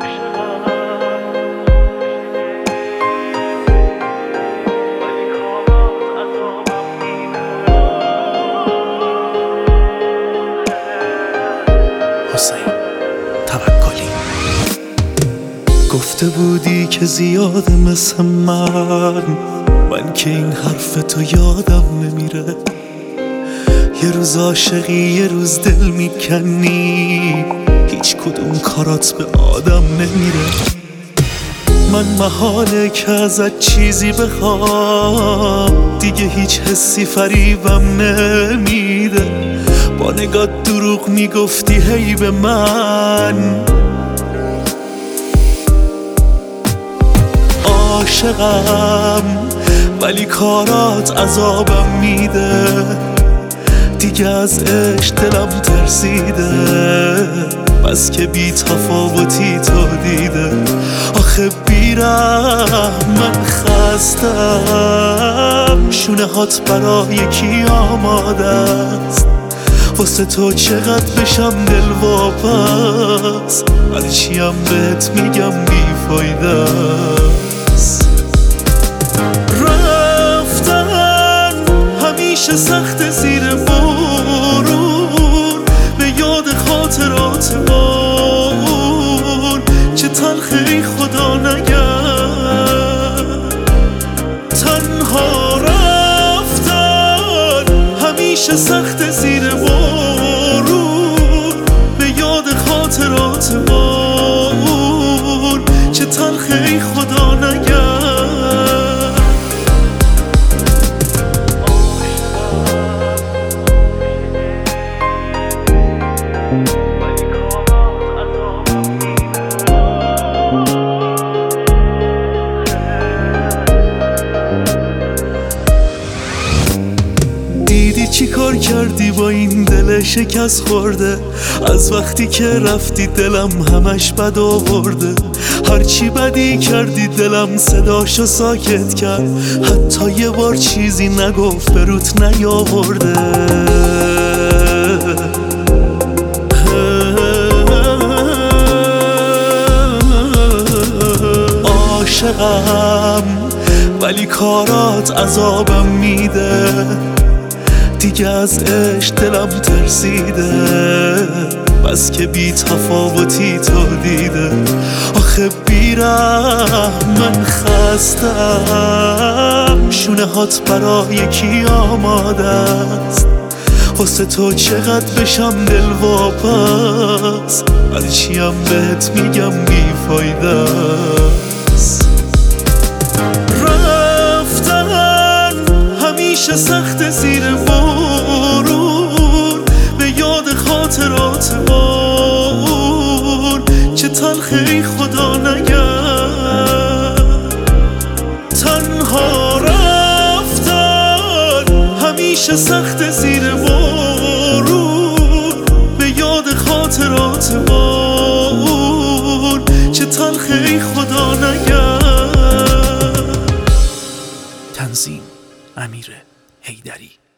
حسین توکلی. گفته بودی که زیاده مثل من که این حرف تو یادم نمیره. یه روز عاشقی یه روز دل میکنی، هیچ کدوم کارات به آدم نمیره. من محاله که ازت چیزی بخوام، دیگه هیچ حسی فریبم نمیده. با نگات دروغ میگفتی هی به من، عاشقم ولی کارات عذابم میده. دیگه از عشق دلم ترسیده، بس که بی تفاوتی تو دیده. آخه بیرم من خستم، شونه هات برای کی آماده است؟ واسه تو چقدر بشم دلواپس، ولی چیم بهت میگم بیفایده است. رفتن همیشه سخت زیر بارون، به یاد خاطرات ما اون چه تلخی خدا نگرد. تنها رفتن همیشه سخت زیر بارون، به یاد خاطرات ما اون چه تلخی خدا نگرد. دیدی چی کار کردی با این دل شکست خورده؟ از وقتی که رفتی دلم همش بد آورده. هرچی بدی کردی دلم صداشو ساکت کرد، حتی یه بار چیزی نگفت به روت نیاورده. عاشقم ولی کارات عذابم میده. دیگه از عشق دلم ترسیده، بس که بی تفاوتی تو دیده. آخه بیرم من خستم، شونه هات برای کی آماده است؟ واسه تو چقدر بشم دلواپس، ولی چیم بهت میگم بیفایده است. رفتن همیشه سخت زیر بارون، به یاد خاطرات ما اون چه تلخی خدا نگرد. تنها رفتن همیشه سخت زیر بارون، به یاد خاطرات ما اون چه تلخی خدا نگرد. تنظیم امیر حیدری.